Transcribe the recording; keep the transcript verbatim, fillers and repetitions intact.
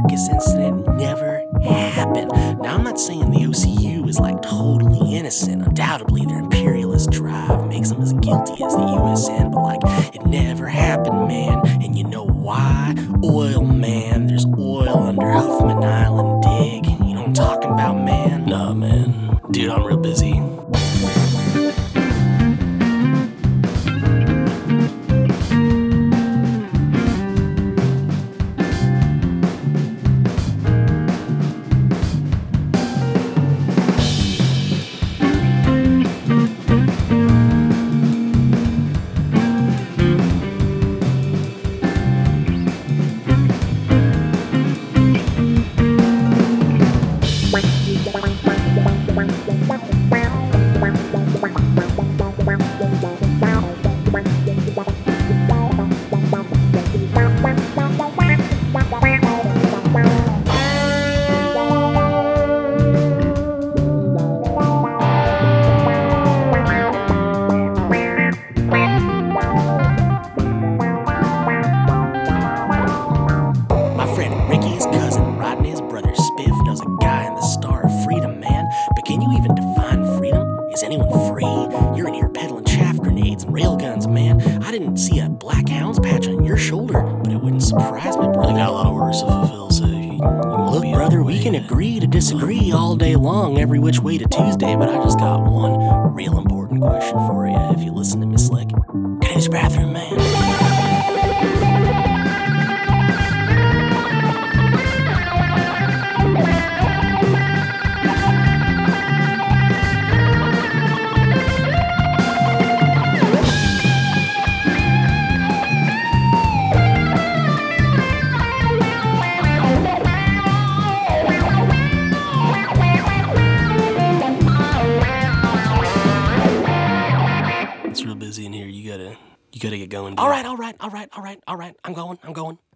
Marcus incident never happened. Now, I'm not saying the O C U is like totally innocent. Undoubtedly, their imperialist drive makes them as guilty as the U S N, but like, it never happened, man. And you know why? Oil, man. There's oil under Huffman Island dig. You know what I'm talking about, man? Nah, man. Dude, I'm real busy. Is anyone free? You're in here peddling chaff grenades and railguns, man. I didn't see a Black Hounds patch on your shoulder, but it wouldn't surprise me, brother. I got a lot of orders to fulfill, so you, you won't Look, be brother, on we the can way. agree to disagree all day long, every which way to Tuesday, but I just got one real important question for you if you listen to me slick. Can I use your bathroom, man? It's real busy in here. You gotta, you gotta get going. Dude. All right, all right, all right, all right, all right. I'm going, I'm going.